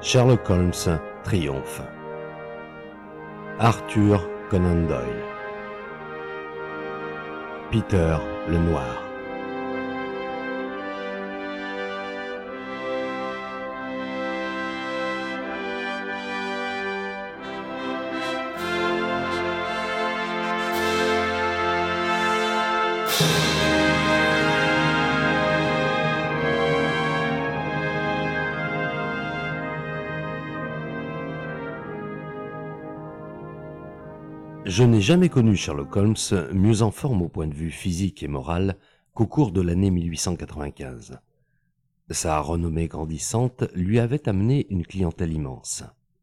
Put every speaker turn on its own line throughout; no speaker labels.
Sherlock Holmes triomphe. Arthur Conan Doyle. Peter le Noir. Je n'ai jamais connu Sherlock Holmes mieux en forme au point de vue physique et moral qu'au cours de l'année 1895. Sa renommée grandissante lui avait amené une clientèle immense.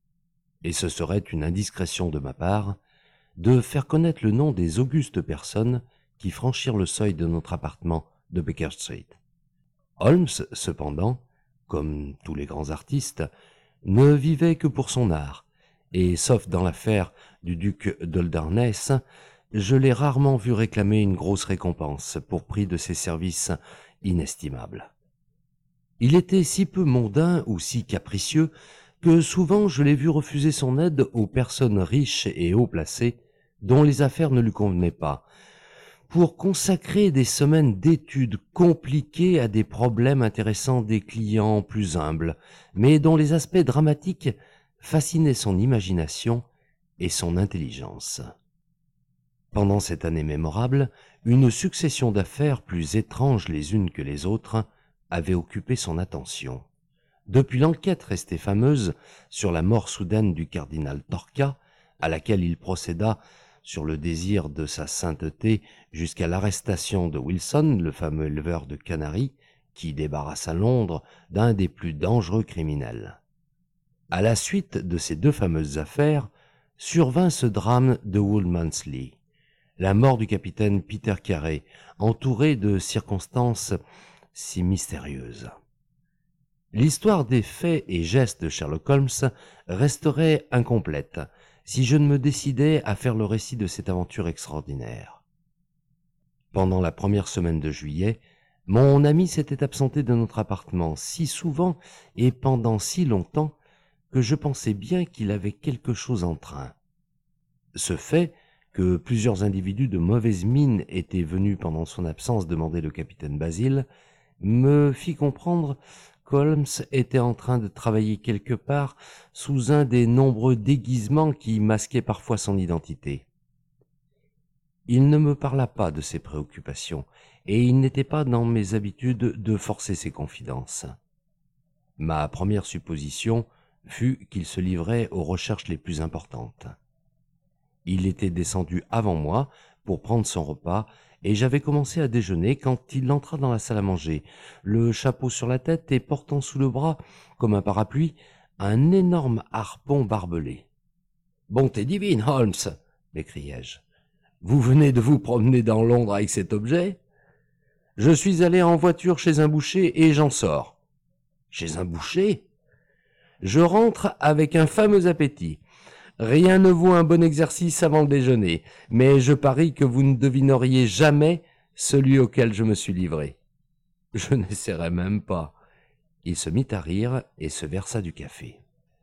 Et ce serait une indiscrétion de ma part de faire connaître le nom des augustes personnes qui franchirent le seuil de notre appartement de Baker Street. Holmes, cependant, comme tous les grands artistes, ne vivait que pour son art, et sauf dans l'affaire du duc d'Holdernesse, je l'ai rarement vu réclamer une grosse récompense pour prix de ses services inestimables. Il était si peu mondain ou si capricieux que souvent je l'ai vu refuser son aide aux personnes riches et haut placées dont les affaires ne lui convenaient pas, pour consacrer des semaines d'études compliquées à des problèmes intéressant des clients plus humbles, mais dont les aspects dramatiques fascinaient son imagination et son intelligence. Pendant cette année mémorable, une succession d'affaires plus étranges les unes que les autres avait occupé son attention. Depuis l'enquête restée fameuse sur la mort soudaine du cardinal Torca, à laquelle il procéda sur le désir de sa sainteté, jusqu'à l'arrestation de Wilson, le fameux éleveur de canaris, qui débarrassa Londres d'un des plus dangereux criminels. À la suite de ces deux fameuses affaires, survint ce drame de Woodmanslee, la mort du capitaine Peter Carey, entouré de circonstances si mystérieuses. L'histoire des faits et gestes de Sherlock Holmes resterait incomplète si je ne me décidais à faire le récit de cette aventure extraordinaire. Pendant la première semaine de juillet, mon ami s'était absenté de notre appartement si souvent et pendant si longtemps que je pensais bien qu'il avait quelque chose en train. Ce fait que plusieurs individus de mauvaise mine étaient venus pendant son absence demander le capitaine Basil me fit comprendre qu'Holmes était en train de travailler quelque part sous un des nombreux déguisements qui masquaient parfois son identité. Il ne me parla pas de ses préoccupations, et il n'était pas dans mes habitudes de forcer ses confidences. Ma première supposition fut qu'il se livrait aux recherches les plus importantes. Il était descendu avant moi pour prendre son repas, et j'avais commencé à déjeuner quand il entra dans la salle à manger, le chapeau sur la tête et portant sous le bras, comme un parapluie, un énorme harpon barbelé. « Bonté divine, Holmes !» m'écriai-je. « Vous venez de vous promener dans Londres avec cet objet ? Je suis allé en voiture chez un boucher et j'en sors. »« Chez un boucher ? Je rentre avec un fameux appétit. Rien ne vaut un bon exercice avant le déjeuner, mais je parie que vous ne devineriez jamais celui auquel je me suis livré. » Je n'essaierai même pas. Il se mit à rire et se versa du café.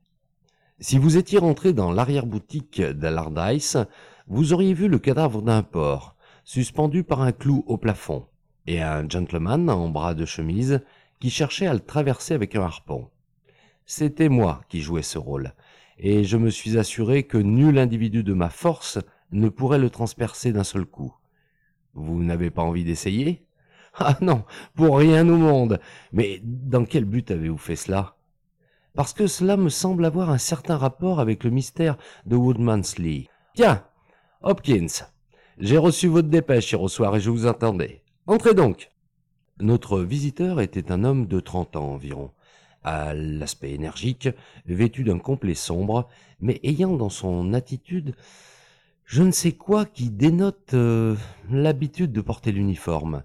« Si vous étiez rentré dans l'arrière-boutique d'Allardyce, vous auriez vu le cadavre d'un porc, suspendu par un clou au plafond, et un gentleman en bras de chemise qui cherchait à le traverser avec un harpon. C'était moi qui jouais ce rôle, et je me suis assuré que nul individu de ma force ne pourrait le transpercer d'un seul coup. Vous n'avez pas envie d'essayer ? Ah non, pour rien au monde. Mais dans quel but avez-vous fait cela ? Parce que cela me semble avoir un certain rapport avec le mystère de Woodmanslee. Tiens, Hopkins, j'ai reçu votre dépêche hier au soir et je vous attendais. Entrez donc. Notre visiteur était un homme de 30 ans environ, à l'aspect énergique, vêtu d'un complet sombre, mais ayant dans son attitude je ne sais quoi qui dénote l'habitude de porter l'uniforme.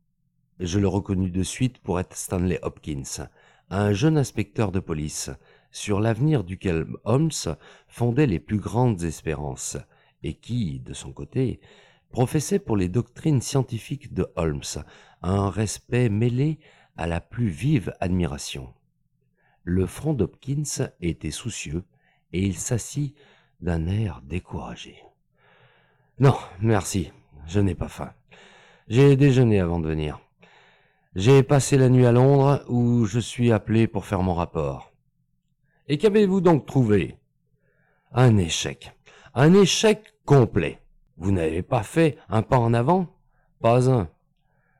Je le reconnus de suite pour être Stanley Hopkins, un jeune inspecteur de police, sur l'avenir duquel Holmes fondait les plus grandes espérances, et qui, de son côté, professait pour les doctrines scientifiques de Holmes un respect mêlé à la plus vive admiration. Le front d'Hopkins était soucieux, et il s'assit d'un air découragé. « Non, merci, je n'ai pas faim. J'ai déjeuné avant de venir. J'ai passé la nuit à Londres, où je suis appelé pour faire mon rapport. »« Et qu'avez-vous donc trouvé ?»« Un échec. Un échec complet. Vous n'avez pas fait un pas en avant ? » ?»« Pas un. »« Vraiment ?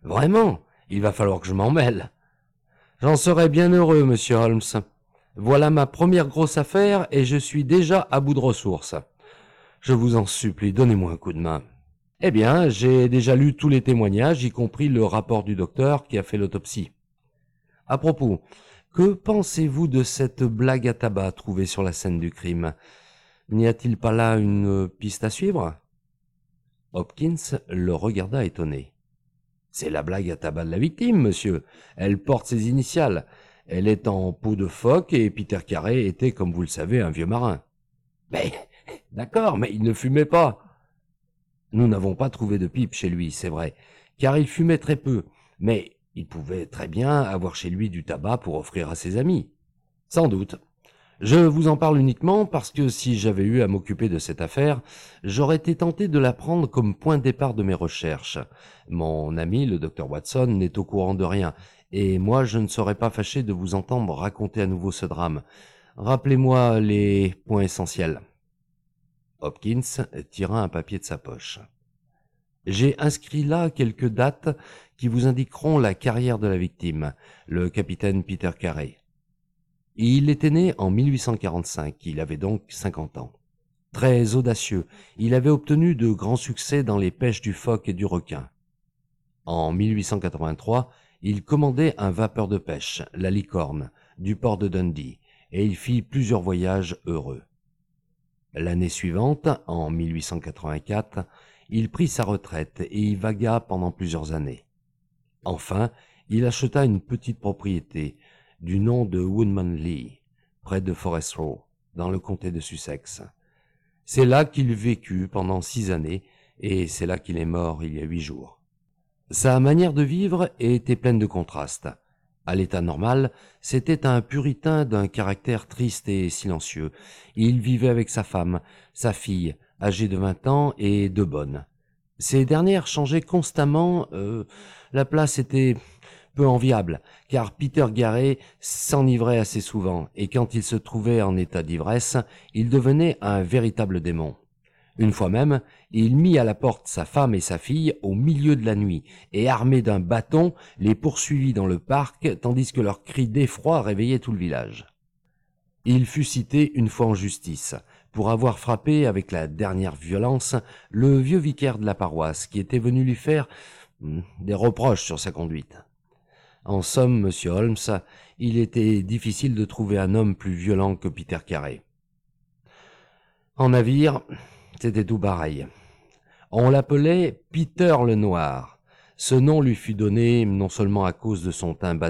Il va falloir que je m'en mêle. »« J'en serais bien heureux, monsieur Holmes. Voilà ma première grosse affaire et je suis déjà à bout de ressources. Je vous en supplie, donnez-moi un coup de main. »« Eh bien, j'ai déjà lu tous les témoignages, y compris le rapport du docteur qui a fait l'autopsie. À propos, que pensez-vous de cette blague à tabac trouvée sur la scène du crime ? N'y a-t-il pas là une piste à suivre ? » Hopkins le regarda étonné. « C'est la blague à tabac de la victime, monsieur. Elle porte ses initiales. Elle est en peau de phoque et Peter Carey était, comme vous le savez, un vieux marin. »« Mais, d'accord, mais il ne fumait pas. » »« Nous n'avons pas trouvé de pipe chez lui, c'est vrai, car il fumait très peu, mais il pouvait très bien avoir chez lui du tabac pour offrir à ses amis. »« Sans doute. Je vous en parle uniquement parce que si j'avais eu à m'occuper de cette affaire, j'aurais été tenté de la prendre comme point de départ de mes recherches. Mon ami, le docteur Watson, n'est au courant de rien, et moi je ne serais pas fâché de vous entendre raconter à nouveau ce drame. Rappelez-moi les points essentiels. » Hopkins tira un papier de sa poche. « J'ai inscrit là quelques dates qui vous indiqueront la carrière de la victime, le capitaine Peter Carey. Il était né en 1845, il avait donc 50 ans. Très audacieux, il avait obtenu de grands succès dans les pêches du phoque et du requin. En 1883, il commandait un vapeur de pêche, la Licorne, du port de Dundee, et il fit plusieurs voyages heureux. L'année suivante, en 1884, il prit sa retraite et y vagua pendant plusieurs années. Enfin, il acheta une petite propriété, du nom de Woodman Lee, près de Forest Row, dans le comté de Sussex. C'est là qu'il vécut pendant 6 années, et c'est là qu'il est mort il y a 8 jours. Sa manière de vivre était pleine de contrastes. À l'état normal, c'était un puritain d'un caractère triste et silencieux. Il vivait avec sa femme, sa fille, âgée de 20 ans et 2 bonnes. Ces dernières changeaient constamment, la place était peu enviable, car Peter Carey s'enivrait assez souvent, et quand il se trouvait en état d'ivresse, il devenait un véritable démon. Une fois même, il mit à la porte sa femme et sa fille au milieu de la nuit, et armé d'un bâton, les poursuivit dans le parc, tandis que leurs cris d'effroi réveillaient tout le village. Il fut cité une fois en justice, pour avoir frappé avec la dernière violence le vieux vicaire de la paroisse, qui était venu lui faire des reproches sur sa conduite. En somme, monsieur Holmes, il était difficile de trouver un homme plus violent que Peter Carey. En navire, c'était tout pareil. On l'appelait Peter le Noir. Ce nom lui fut donné non seulement à cause de son teint